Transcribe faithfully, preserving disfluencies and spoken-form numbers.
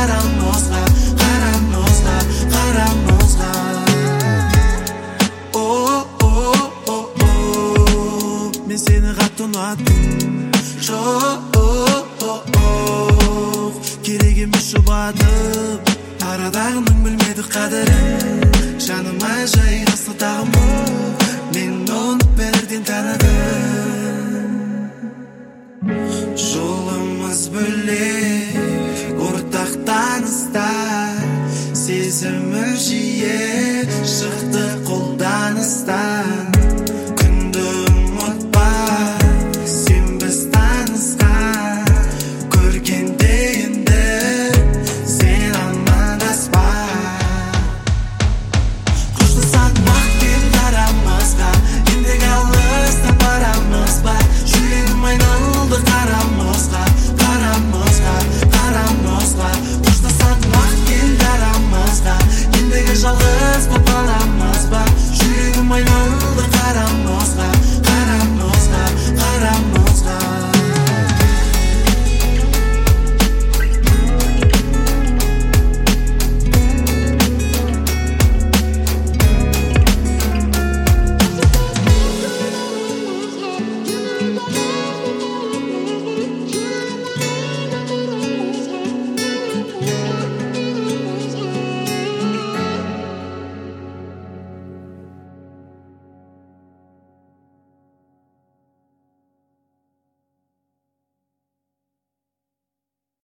қара мұзға, қара мұзға, қара мұзға. Мен сені қатты ұнаттым, жоқ керек емес жұбатып, арадағының білмеді қадірін. Жаныма жайғасты тағымы, мен оны бірден таныдым. Жолымыз бөлек, ортақ таныста, сезімі жиі шықты